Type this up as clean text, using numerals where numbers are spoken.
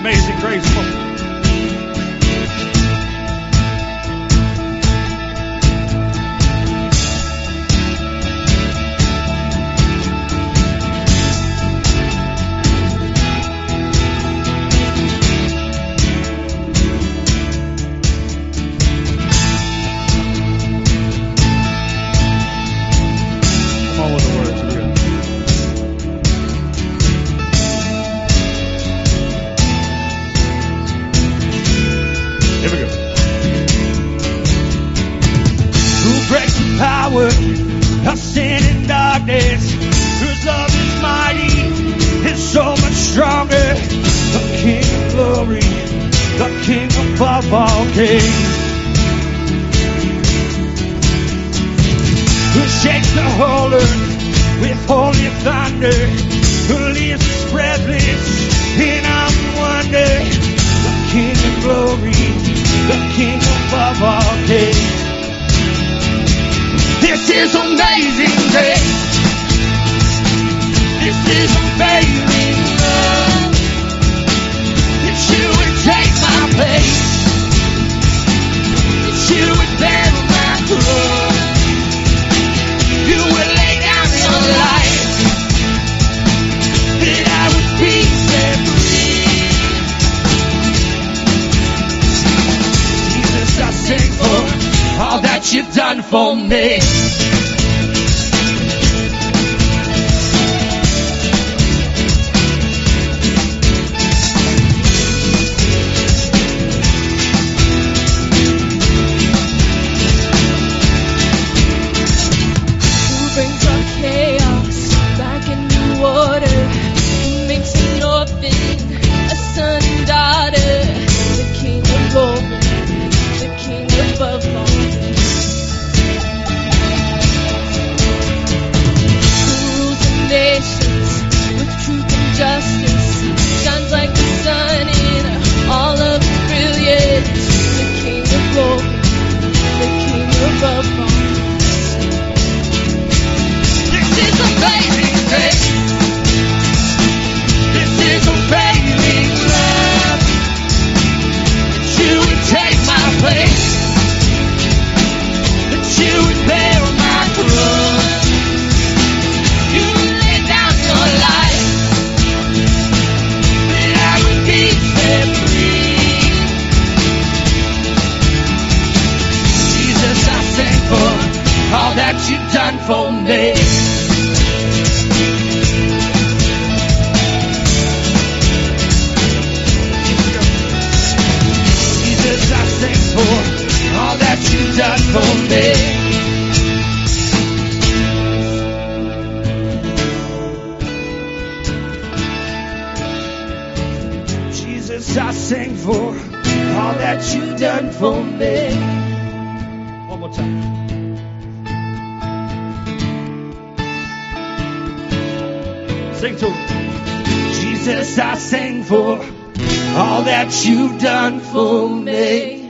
Amazing Grace. Of sin and darkness, whose love is mighty, is so much stronger. The King of glory, the King above all kings, who shakes the whole earth with holy thunder, who leaves us breathless in our wonder. The King of glory, the King above all kings. This is amazing grace. This is amazing love. That you would take my place, that you would bear my cross, you would lay down your life, that I would be set free. Jesus, I sing for all that you've done for me. I sing for all that you've done for me. One more time. Sing to him. Jesus, I sing for all that you've done for me.